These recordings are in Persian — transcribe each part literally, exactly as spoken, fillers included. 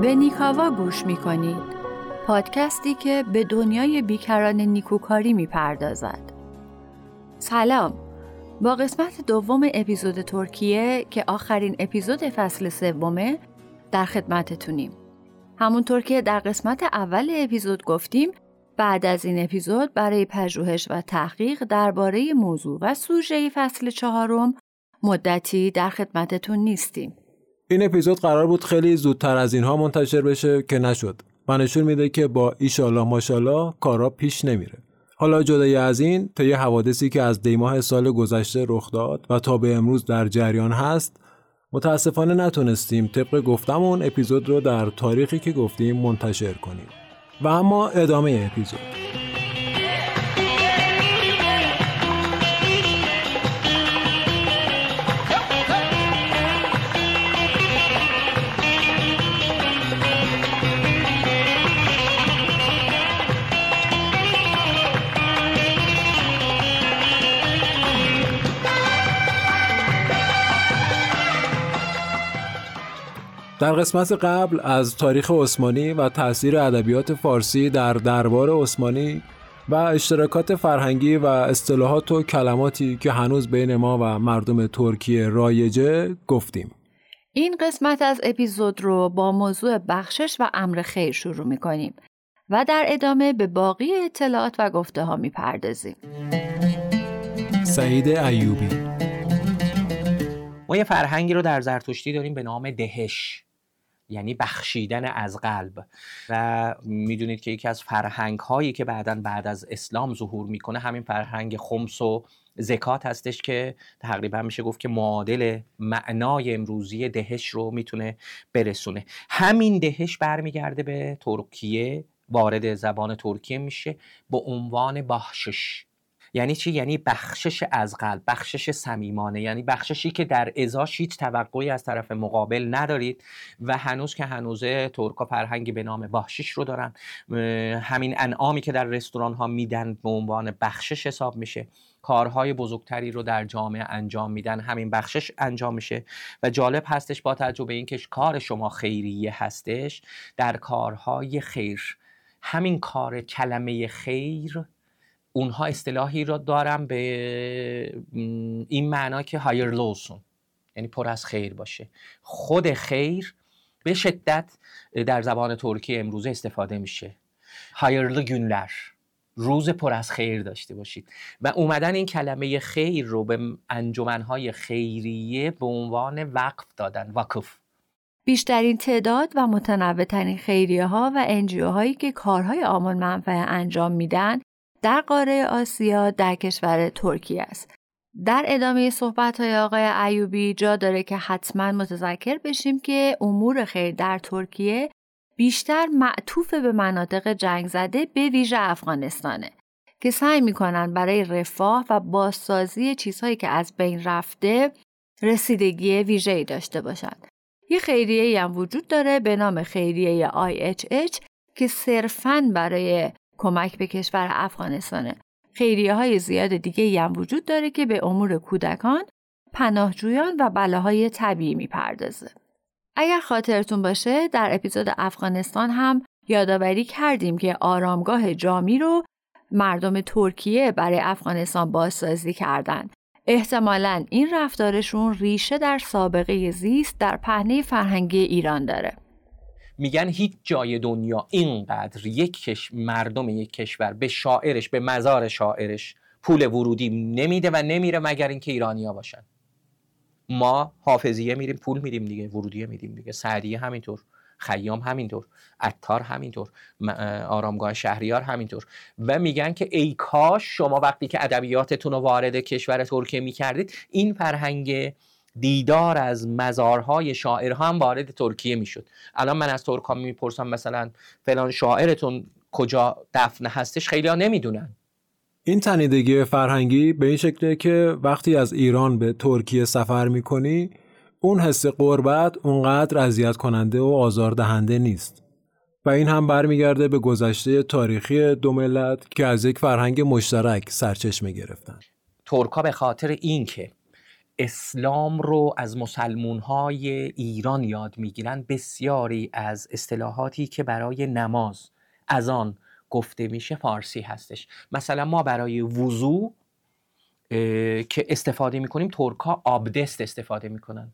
به نیکاوا گوش میکنید، پادکستی که به دنیای بیکران نیکوکاری میپردازد. سلام، با قسمت دوم اپیزود ترکیه که آخرین اپیزود فصل سومه در خدمتتونیم. همونطور که در قسمت اول اپیزود گفتیم، بعد از این اپیزود برای پژوهش و تحقیق درباره موضوع و سوژه فصل چهارم مدتی در خدمتتون نیستیم. این اپیزود قرار بود خیلی زودتر از اینها منتشر بشه که نشد و نشون میده که با ایشالله ماشالله کارا پیش نمیره. حالا جدای از این، طی حوادثی که از دیماه سال گذشته رخ داد و تا به امروز در جریان هست، متاسفانه نتونستیم طبق گفتمون اپیزود رو در تاریخی که گفتیم منتشر کنیم. و اما ادامه اپیزود. در قسمت قبل از تاریخ عثمانی و تأثیر ادبیات فارسی در دربار عثمانی و اشتراکات فرهنگی و اصطلاحات و کلماتی که هنوز بین ما و مردم ترکیه رایجه گفتیم. این قسمت از اپیزود رو با موضوع بخشش و امر خیر شروع می‌کنیم و در ادامه به باقی اطلاعات و گفته ها می‌پردازیم. سعید ایوبی. ما یه فرهنگی رو در زرتشتی داریم به نام دهش، یعنی بخشیدن از قلب، و میدونید که یکی از فرهنگ هایی که بعداً بعد از اسلام ظهور میکنه همین فرهنگ خمس و زکات هستش که تقریبا میشه گفت که معادل معنای امروزی دهش رو میتونه برسونه. همین دهش برمیگرده به ترکیه، وارد زبان ترکیه میشه به عنوان بخشش. یعنی چی؟ یعنی بخشش از قلب، بخشش صمیمانه، یعنی بخششی که در ازاش هیچ توقعی از طرف مقابل ندارید و هنوز که هنوزه ترکا فرهنگی به نام بخشش رو دارن. همین انعامی که در رستوران ها میدن به عنوان بخشش حساب میشه. کارهای بزرگتری رو در جامعه انجام میدن، همین بخشش انجام میشه. و جالب هستش با توجه به اینکه کار شما خیریه هستش، در کارهای خیر، همین کار کلمه خیر، اونها اصطلاحی رو دارن به این معنا که hayırlı یعنی پر از خیر باشه. خود خیر به شدت در زبان ترکی امروزه استفاده میشه. hayırlı günler، روز پر از خیر داشته باشید. و اومدن این کلمه خیر رو به انجمنهای خیریه به عنوان وقف دادن، وقف. بیشترین تعداد و متنوع‌ترین خیریه ها و انجیو هایی که کارهای عامل منفعه انجام میدن در قاره آسیا در کشور ترکیه است. در ادامه صحبت‌های آقای ایوبی جا داره که حتما متذکر بشیم که امور خیر در ترکیه بیشتر معطوف به مناطق جنگ زده، به ویژه افغانستانه که سعی می‌کنن برای رفاه و بازسازی چیزهایی که از بین رفته رسیدگی ویژه‌ای داشته باشند. یه خیریه‌ای هم وجود داره به نام خیریه آی اچ اچ که صرفاً برای کمک به کشور افغانستانه. خیریه های زیاد دیگه هم وجود داره که به امور کودکان، پناهجویان و بلاهای طبیعی میپردازه. اگر خاطرتون باشه در اپیزود افغانستان هم یادآوری کردیم که آرامگاه جامی رو مردم ترکیه برای افغانستان بازسازی کردن. احتمالاً این رفتارشون ریشه در سابقه زیست در پهنه فرهنگی ایران داره. میگن هیچ جای دنیا اینقدر یک کش مردم یک کشور به شاعرش، به مزار شاعرش پول ورودی نمیده و نمیره مگر اینکه ایرانیا باشن. ما حافظیه میریم پول میدیم دیگه، ورودیه میدیم دیگه، سعدیه همینطور، خیام همینطور، عطار همینطور، آرامگاه شهریار همینطور. و میگن که ای کاش شما وقتی که ادبیاتتون رو وارد کشور ترکیه میکردید این فرهنگ دیدار از مزارهای شاعرها هم وارد ترکیه میشد. الان من از ترکا میپرسم مثلا فلان شاعرتون کجا دفن هستش، خیلی ها نمیدونن. این تنیدگی فرهنگی به این شکله که وقتی از ایران به ترکیه سفر میکنی اون حس غربت اونقدر اذیت کننده و آزاردهنده نیست. و این هم برمیگرده به گذشته تاریخی دو ملت که از یک فرهنگ مشترک سرچشمه گرفتن. ترکا به خاطر این که اسلام رو از مسلمان‌های ایران یاد میگیرن، بسیاری از اصطلاحاتی که برای نماز اذان گفته میشه فارسی هستش. مثلا ما برای وضو که استفاده میکنیم، ترک‌ها آبدست استفاده میکنن،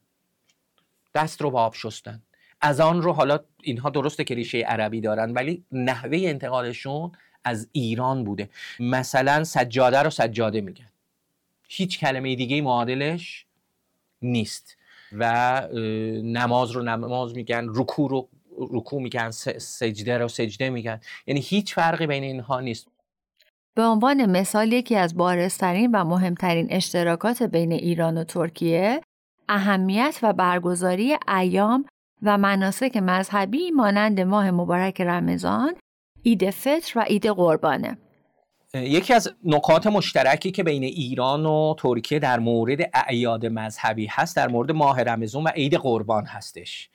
دست رو با آب شستن. اذان رو حالا اینها درسته که ریشه عربی دارن ولی نحوه انتقالشون از ایران بوده. مثلا سجاده رو سجاده میگن، هیچ کلمه دیگه معادلش نیست. و نماز رو نماز میگن، رکوع رو رکوع میگن، سجده رو سجده میگن، یعنی هیچ فرقی بین اینها نیست. به عنوان مثال یکی از بارزترین و مهمترین اشتراکات بین ایران و ترکیه اهمیت و برگزاری ایام و مناسک مذهبی مانند ماه مبارک رمضان، عید فطر و عید قربانه. یکی از نکات مشترکی که بین ایران و ترکیه در مورد اعیاد مذهبی هست در مورد ماه رمضان و عید قربان هستش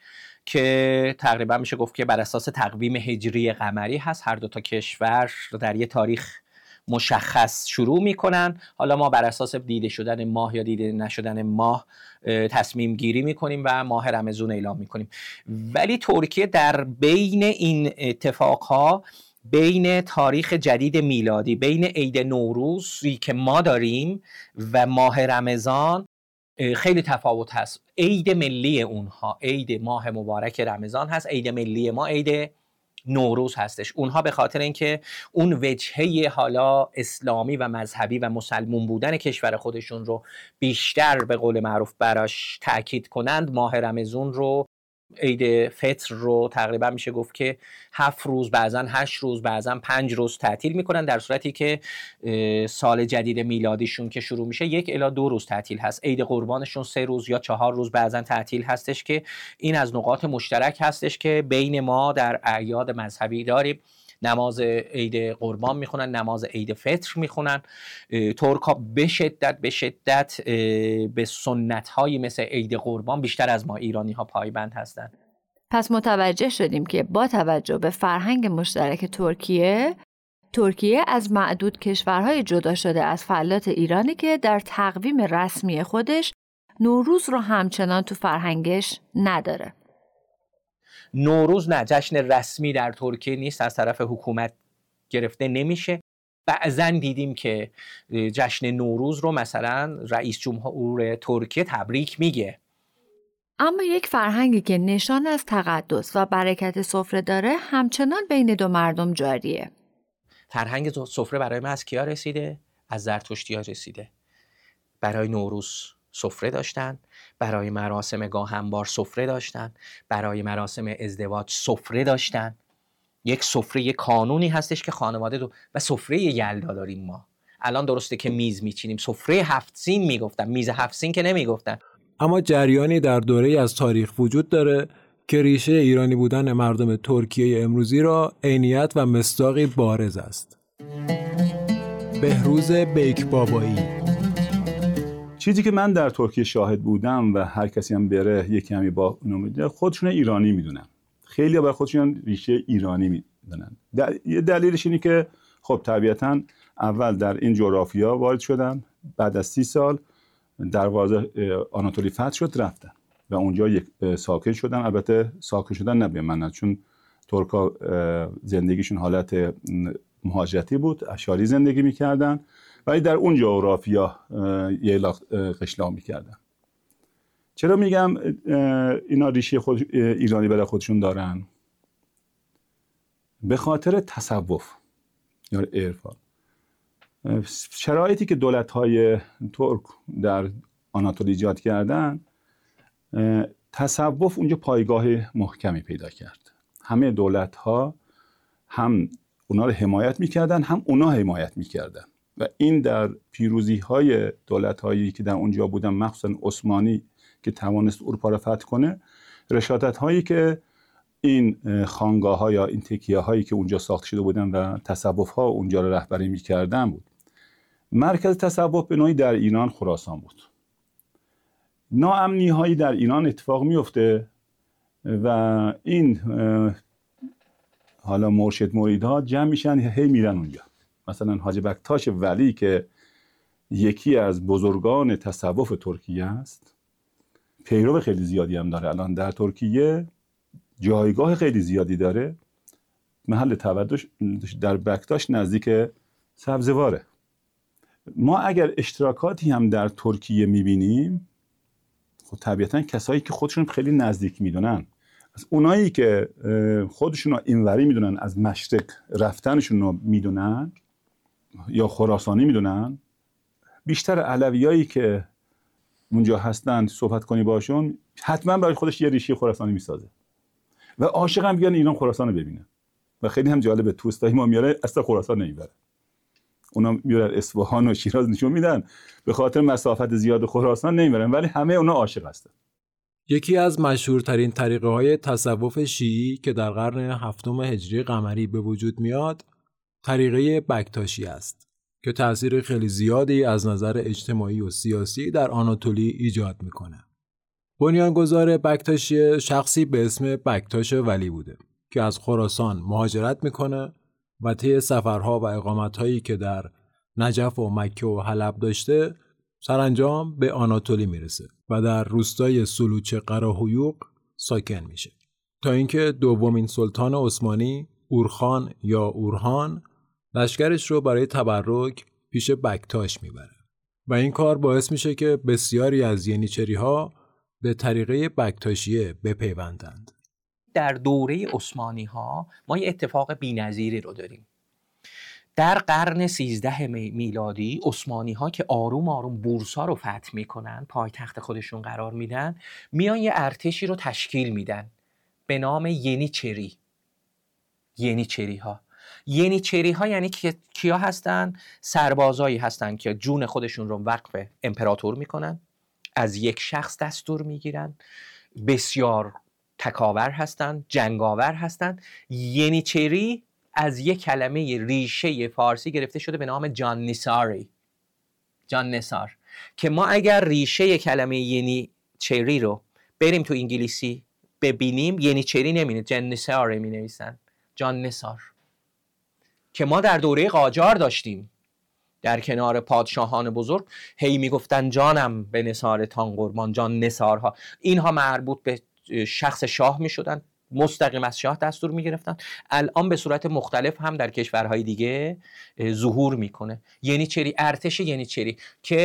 که تقریبا میشه گفت که بر اساس تقویم هجری قمری هست. هر دو تا کشور در یه تاریخ مشخص شروع میکنن. حالا ما بر اساس دیده شدن ماه یا دیده نشدن ماه تصمیم گیری میکنیم و ماه رمضان اعلام میکنیم. ولی ترکیه در بین این اتفاقها، بین تاریخ جدید میلادی، بین عید نوروزی که ما داریم و ماه رمضان خیلی تفاوت هست. عید ملی اونها عید ماه مبارک رمضان هست، عید ملی ما عید نوروز هستش. اونها به خاطر اینکه اون وجهه حالا اسلامی و مذهبی و مسلمون بودن کشور خودشون رو بیشتر به قول معروف براش تأکید کنند، ماه رمضان رو، عید فطر رو تقریبا میشه گفت که هفت روز، بعضن هشت روز، بعضن پنج روز تعطیل میکنن، در صورتی که سال جدید میلادیشون که شروع میشه یک الی دو روز تعطیل هست. عید قربانشون سه روز یا چهار روز بعضن تعطیل هستش که این از نقاط مشترک هستش که بین ما در اعیاد مذهبی داریم. نماز عید قربان میخونن، نماز عید فطر میخونن. ترک‌ها به شدت به شدت به سنت‌هایی مثل عید قربان بیشتر از ما ایرانی‌ها پایبند هستند. پس متوجه شدیم که با توجه به فرهنگ مشترک ترکیه، ترکیه از معدود کشورهای جدا شده از فلات ایرانی که در تقویم رسمی خودش نوروز رو همچنان تو فرهنگش نداره. نوروز نه، جشن رسمی در ترکیه نیست، از طرف حکومت گرفته نمیشه. بعضا دیدیم که جشن نوروز رو مثلا رئیس جمهور ترکیه تبریک میگه. اما یک فرهنگی که نشان از تقدس و برکت سفره داره همچنان بین دو مردم جاریه. فرهنگ سفره برای ما از کیا رسیده؟ از زرتشتی‌ها رسیده. برای نوروز سفره داشتن، برای مراسم گاهنبار سفره داشتن، برای مراسم ازدواج سفره داشتن. یک سفره، یک قانونی هستش که خانواده دو و سفره یلدا داریم ما. الان درسته که میز میچینیم، سفره هفت سین میگفتن، میز هفت سین که نمیگفتن. اما جریانی در دوره از تاریخ وجود داره که ریشه ایرانی بودن مردم ترکیه امروزی را عینیت و مصداقی بارز است. بهروز بیکبابایی. چیزی که من در ترکیه شاهد بودم و هر کسی هم بره یک کمی با اونو میدونه، خودشون ایرانی میدونن. خیلی برای خودشون ریشه ایرانی میدونن. دل... یه دلیلش اینه که خب طبیعتاً اول در این جغرافیا وارد شدن، بعد از سی سال دروازه آناتولی فتح شد رفتن و اونجا یک ساکن شدن. البته ساکن شدن نه به معنی، چون ترکا زندگیشون حالت مهاجرتی بود، اشاری زندگی میکردن ولی در اون جغرافیا یه قشلاق میکردن. چرا میگم اینا ریشه خود ایرانی برای خودشون دارن؟ به خاطر تصوف یا عرفان. شرایطی که دولت‌های ترک در آناتولی ایجاد کردن، تصوف اونجا پایگاه محکمی پیدا کرد. همه دولت‌ها هم اونا رو حمایت میکردن، هم اونا حمایت میکردن و این در پیروزی‌های دولت‌هایی که در اونجا بودن، مخصوصا عثمانی که توانست اروپا را فتح کنه، رشادت‌هایی که این خانقاه‌ها یا این تکیه‌هایی که اونجا ساخته شده بودن و تصوف‌ها اونجا را رهبری می‌کردن بود. مرکز تصوف به نوعی در ایران خراسان بود. ناامنی‌هایی در ایران اتفاق میفته و این حالا مرشد مریدها جمع میشن، هی میرن اونجا. مثلا حاج بکتاش ولی که یکی از بزرگان تصوف ترکیه است، پیرو خیلی زیادی هم داره، الان در ترکیه جایگاه خیلی زیادی داره، محل تودش در بکتاش نزدیک سبزواره. ما اگر اشتراکاتی هم در ترکیه میبینیم، خب طبیعتا کسایی که خودشون خیلی نزدیک میدونن، از اونایی که خودشون رو اینوری میدونن، از مشرق رفتنشون رو میدونن یا خراسانی میدونن، بیشتر علویایی که اونجا هستن صحبت کنی باشون حتما برای خودش یه ریشه خراسانی میسازه و عاشق هم بیان ایران خراسان رو ببینه. و خیلی هم جالبه، توستایی ما میاره اصلا خراسان نمیبره، اونا میارن اصفهان و شیراز نشون میدن، به خاطر مسافت زیاد خراسان نمیبرن، ولی همه اونا عاشق هستن. یکی از مشهورترین طریقه های تصوف شیعی که در قرن هفتم هجری قمری به وجود میاد، طریقه بکتاشی است که تأثیر خیلی زیادی از نظر اجتماعی و سیاسی در آناتولی ایجاد میکنه. بنیانگذار بکتاشی شخصی به اسم بکتاش ولی بوده که از خراسان مهاجرت میکنه و طی سفرها و اقامتهایی که در نجف و مکه و حلب داشته سرانجام به آناتولی میرسه و در روستای سلوچ قراهیوق ساکن میشه تا اینکه دومین سلطان عثمانی اورخان یا اورهان لشکرش رو برای تبرک پیش بکتاش میبره و این کار باعث میشه که بسیاری از ینیچری ها به طریقه بکتاشیه بپیوندند. در دوره عثمانی ها ما یه اتفاق بی‌نظیری رو داریم. در قرن سیزده میلادی عثمانی ها که آروم آروم بورسا رو فتح میکنن، پایتخت خودشون قرار میدن، میان یه ارتشی رو تشکیل میدن به نام ینیچری. ینیچری ها ینیچری ها یعنی کیا هستن؟ سربازایی هستن که جون خودشون رو وقف امپراتور میکنن، از یک شخص دستور میگیرن، بسیار تکاور هستن، جنگاور هستن. ینیچری از یک کلمه ریشه فارسی گرفته شده به نام جانیساری، جانیسار، که ما اگر ریشه کلمه ینیچری رو بریم تو انگلیسی ببینیم، ینیچری نمینه، جانیسار می نویسن، جانیسار، که ما در دوره قاجار داشتیم در کنار پادشاهان بزرگ، هی میگفتن جانم به نثارتان قربان، جان نثارها. اینها مربوط به شخص شاه میشدن، مستقیم از شاه دستور میگرفتن. الان به صورت مختلف هم در کشورهای دیگه ظهور میکنه. ینیچری، ارتش ینیچری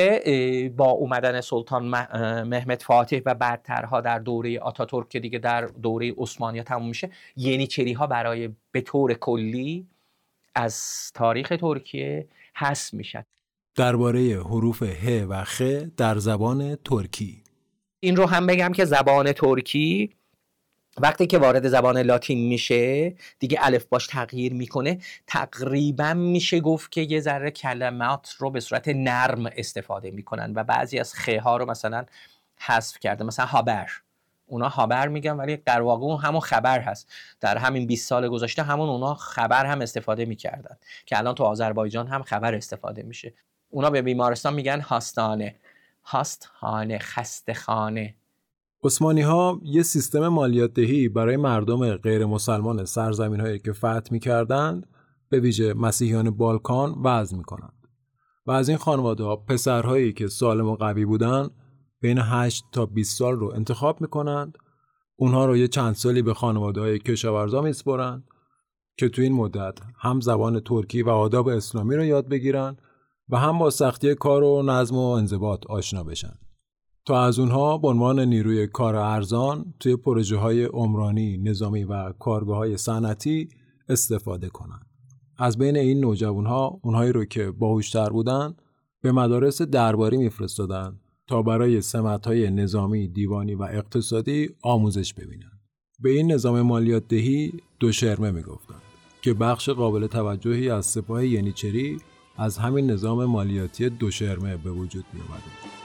که با اومدن سلطان مهمد فاتح و بعدترها در دوره آتاتورک که دیگه در دوره عثمانی ها تموم میشه، ینیچری ها برای به طور کلی از تاریخ ترکیه حذف میشن. درباره حروف ه و خ در زبان ترکی این رو هم بگم که زبان ترکی وقتی که وارد زبان لاتین میشه دیگه الفباش تغییر میکنه، تقریبا میشه گفت که یه ذره کلمات رو به صورت نرم استفاده میکنن و بعضی از خ ها رو مثلا حذف کرده، مثلا هابر، اونا هابر میگن ولی در واقع اون همون خبر هست. در همین بیست سال گذشته همون اونا خبر هم استفاده میکردن که الان تو آذربایجان هم خبر استفاده میشه. اونا به بیمارستان میگن هاستانه، هاستخانه، خستخانه. عثمانی ها یه سیستم مالیات دهی برای مردم غیر مسلمان سرزمین هایی که فتح میکردند، به ویژه مسیحیان بالکان، وضع میکنند و از این خانواده ها پسرهایی که سالم و قوی بودن بین هشت تا بیست سال رو انتخاب میکنند. اونها رو یه چند سالی به خانواده های کشاورزا میسپرند که تو این مدت هم زبان ترکی و آداب اسلامی رو یاد بگیرن و هم با سختی کار و نظم و انضباط آشنا بشن تا از اونها به عنوان نیروی کار ارزان توی پروژه های عمرانی، نظامی و کارگاه های صنعتی استفاده کنند. از بین این نوجوانها اونهایی رو که باهوشتر بودن به مدارس درباری میفرستادن تا برای سمت‌های نظامی، دیوانی و اقتصادی آموزش ببینند. به این نظام مالیات دهی دوشرمه میگفتند که بخش قابل توجهی از سپاه ینیچری از همین نظام مالیاتی دوشرمه به وجود می اومده.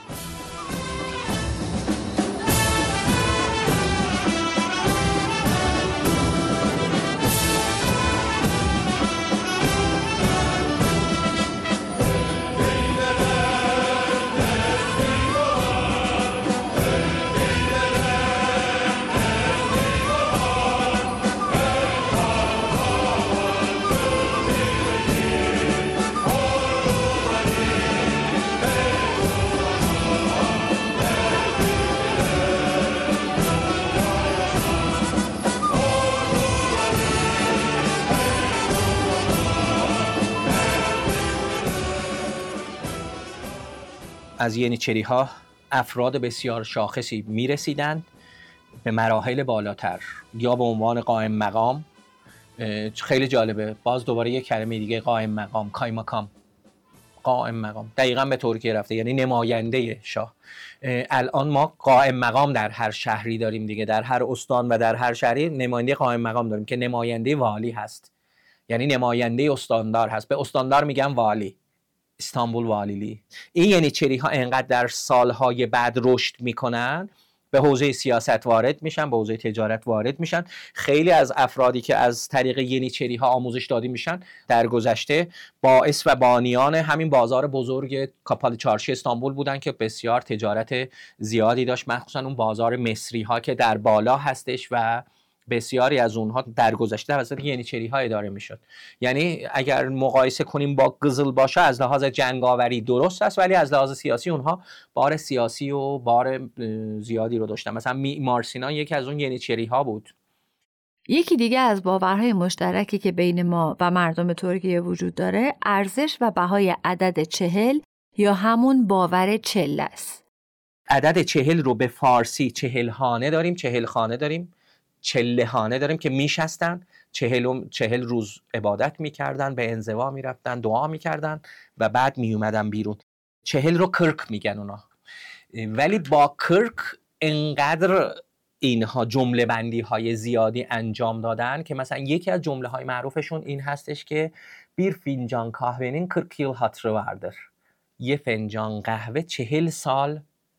از ینیچری ها افراد بسیار شاخصی میرسیدند به مراحل بالاتر یا به عنوان قائم مقام. خیلی جالبه، باز دوباره یک کلمه دیگه، قائم مقام، کایماکام، قائم مقام دقیقاً به ترکیه رفته، یعنی نماینده شاه. الان ما قائم مقام در هر شهری داریم دیگه، در هر استان و در هر شهری نماینده قائم مقام داریم که نماینده والی هست، یعنی نماینده استاندار هست. به استاندار میگن والی، استانبول والیلی. این ینیچری ها انقدر در سالهای بعد رشد میکنن، به حوزه سیاست وارد میشن، به حوزه تجارت وارد میشن. خیلی از افرادی که از طریق ینیچری ها آموزش داده میشن در گذشته باعث و بانیان همین بازار بزرگ کاپال چارشی استانبول بودن که بسیار تجارت زیادی داشت، مخصوصا اون بازار مصری ها که در بالا هستش و بسیاری از اونها در گذشته توسط ینیچری ها اداره میشد. یعنی اگر مقایسه کنیم با قزلباشا از لحاظ جنگاوری درست است، ولی از لحاظ سیاسی اونها بار سیاسی و بار زیادی رو داشتن. مثلا معمار سینا یکی از اون ینیچری ها بود. یکی دیگه از باورهای مشترکی که بین ما و مردم ترکیه وجود داره، ارزش و بهای عدد چهل یا همون باور چل است. عدد چهل رو به فارسی چهل خانه داریم، چهل خانه داریم، چلهانه داریم که میشستن چهل, چهل روز عبادت میکردن، به انزوا میرفتن، دعا میکردن و بعد میومدن بیرون. چهل رو کرک میگن اونا، ولی با کرک انقدر اینها جمله بندی های زیادی انجام دادن که مثلا یکی از جمله های معروفشون این هستش که bir fincan kahvenin kırk yıl hatırı vardır. یه فنجان قهوه چهل سال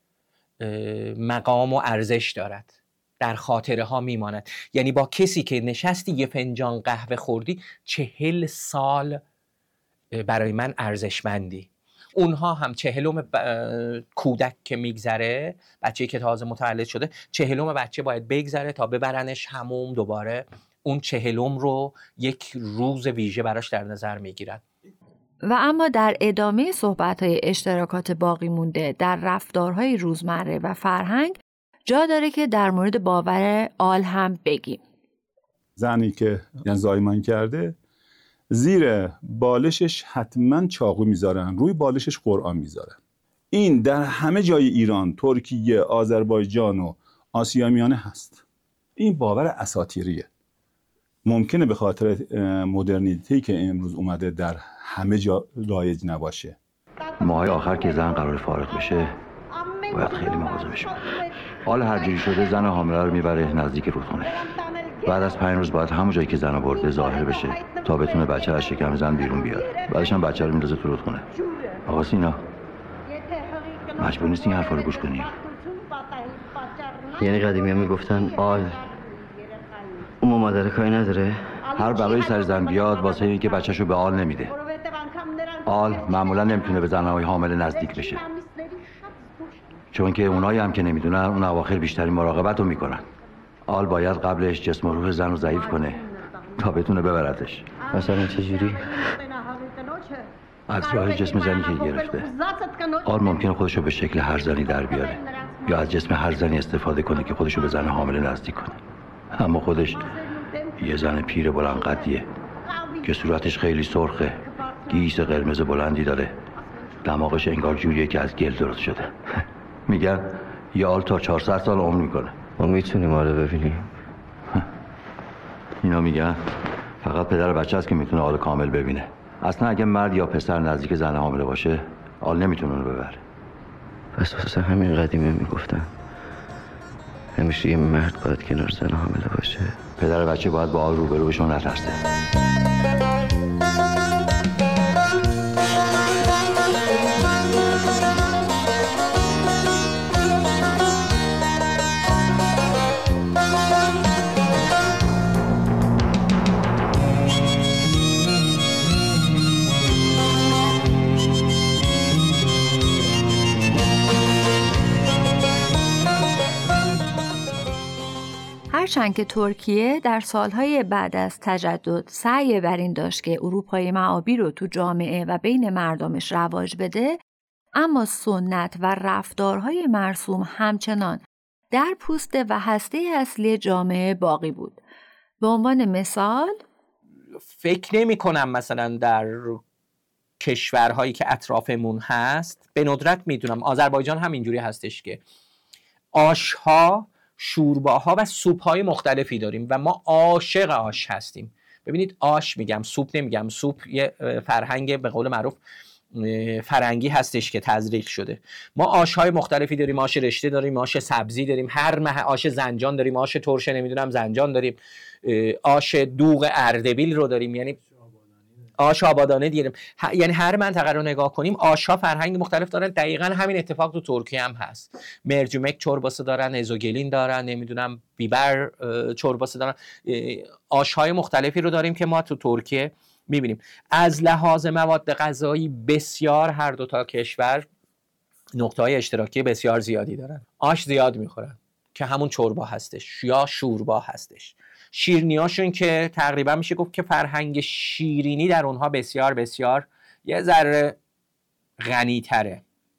مقام و ارزش دارد، در خاطره ها میماند. یعنی با کسی که نشستی یه فنجان قهوه خوردی چهل سال برای من ارزشمندی. اونها هم چهلم ب... کودک که میگذره، بچه‌ای که تازه متولد شده، چهلم بچه باید بگذره تا ببرنش حموم، دوباره اون چهلم رو یک روز ویژه براش در نظر میگیرن. و اما در ادامه صحبت‌های اشتراکات باقی مونده در رفتارهای روزمره و فرهنگ جا داره که در مورد باور آل هم بگیم. زنی که یعنی زایمان کرده زیر بالشش حتما چاقو میذارن، روی بالشش قرآن میذارن. این در همه جای ایران، ترکیه، آذربایجان و آسیا میانه هست. این باور اساطیریه. ممکنه به خاطر مدرنیتی که امروز اومده در همه جا رایج نباشه. ماهای آخر که زن قرار فارغ بشه باید خیلی مواظب بشه. حالا هر جوری شده زن حامله رو میبره نزدیک رودخونه. بعد از پنج روز باید همون جایی که زن برده ظاهر بشه تا بتونه بچه از شکم زن بیرون بیاره. بعدش هم بچه رو میندازه تو رودخونه. آقا سینا مجبور نیستی این حرفا رو گوش کنی. یعنی قدیمی هم میگفتن آل اون مادر کاری نداره؟ هر بلایی سر زن بیاد واسه اینکه بچه‌شو به آل نمیده. آل معمولا نمیتونه به زنهای حامله نزدیک بشه، چون که اونایی هم که نمیدونن اون اواخر بیشترین مراقبت رو میکنن. آل باید قبلش جسم و روح زن رو ضعیف کنه تا بتونه ببردش. مثلا چجوری؟ از راه جسم زنی که گرفته. آل ممکنه خودشو به شکل هر زنی در بیاره یا از جسم هر زنی استفاده کنه که خودشو به زن حامله نزدیک کنه، اما خودش یه زن پیر بلند قدیه که صورتش خیلی سرخه، گیس قرمز بلندی داره، دماغش انگار جوریه که از گل درست شده. میگن یه آل تا چهارصد سال عمر میکنه. ما میتونیم آل ببینیم؟ اینا میگن فقط پدر بچه هست که میتونه آل کامل ببینه. اصلا اگه مرد یا پسر نزدیک زن حامله باشه آل نمیتونه اونو ببره. پس واسه همین قدیمی میگفتن همیشه یه مرد باید کنار زن حامله باشه. پدر بچه باید با آل روبرو بشون نترسه. هرچند که ترکیه در سالهای بعد از تجدد سعی بر این داشت که اروپای معابی رو تو جامعه و بین مردمش رواج بده، اما سنت و رفتارهای مرسوم همچنان در پوسته و هسته اصلی جامعه باقی بود. به عنوان مثال فکر نمی کنم مثلا در کشورهایی که اطرافمون هست، به ندرت میدونم آذربایجان هم اینجوری هستش که آشها، شورباها و سوپ‌های مختلفی داریم و ما عاشق آش هستیم. ببینید آش میگم، سوپ نمیگم. سوپ یه فرهنگ به قول معروف فرنگی هستش که تزریق شده. ما آش‌های مختلفی داریم، آش رشته داریم، آش سبزی داریم، هر مه آش زنجان داریم، آش ترشه نمیدونم زنجان داریم، آش دوغ اردبیل رو داریم، یعنی آش آبادانه داریم. یعنی هر منطقه رو نگاه کنیم آش‌ها فرهنگ مختلف دارن. دقیقاً همین اتفاق تو ترکیه هم هست. مرجمک چوربası دارن، ازوگلین دارن، نمیدونم بیبر چوربası دارن. آش‌های مختلفی رو داریم که ما تو ترکیه میبینیم. از لحاظ مواد غذایی بسیار هر دو تا کشور نقطه‌های اشتراکی بسیار زیادی دارن. آش زیاد میخورن که همون چوربا هستش یا شوربا هستش. شیرینیاشون که تقریبا میشه گفت که فرهنگ شیرینی در اونها بسیار بسیار یه ذره غنی تره.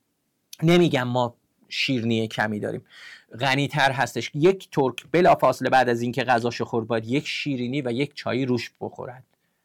نمیگم ما شیرینی کمی داریم، غنی تر هستش. یک ترک بلافاصله بعد از اینکه غذاشو خورد باید یک شیرینی و یک چای روش بخورد.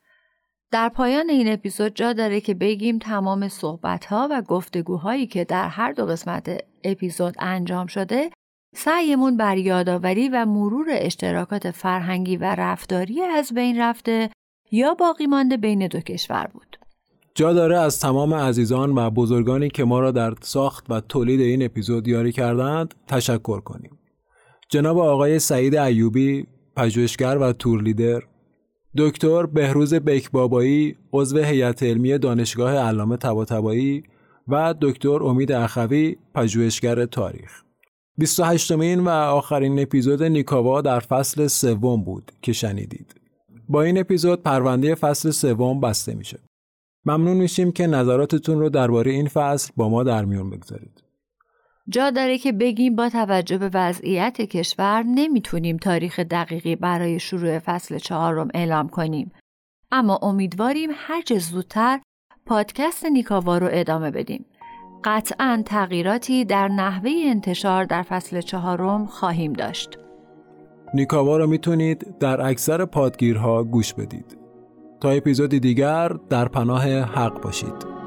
در پایان این اپیزود جا داره که بگیم تمام صحبت‌ها و گفتگوهایی که در هر دو قسمت اپیزود انجام شده سعیمون بر یادآوری و مرور اشتراکات فرهنگی و رفتاری از بین رفته یا باقی مانده بین دو کشور بود. جا داره از تمام عزیزان و بزرگانی که ما را در ساخت و تولید این اپیزود یاری کردند تشکر کنیم. جناب آقای سعید ایوبی، پژوهشگر و تور لیدر، دکتر بهروز بکبابایی، عضو هیئت علمی دانشگاه علامه طباطبایی و دکتر امید اخوی، پژوهشگر تاریخ. بیست و هشتمین و آخرین اپیزود نیکاوا در فصل سوم بود که شنیدید. با این اپیزود پرونده فصل سوم بسته میشه. ممنون میشیم که نظراتتون رو درباره این فصل با ما در میون بگذارید. جا داره که بگیم با توجه به وضعیت کشور نمیتونیم تاریخ دقیقی برای شروع فصل چهارم اعلام کنیم. اما امیدواریم هر چه زودتر پادکست نیکاوا رو ادامه بدیم. قطعاً تغییراتی در نحوه انتشار در فصل چهارم خواهیم داشت. نیکاوا رو میتونید در اکثر پادگیرها گوش بدید. تا اپیزودی دیگر در پناه حق باشید.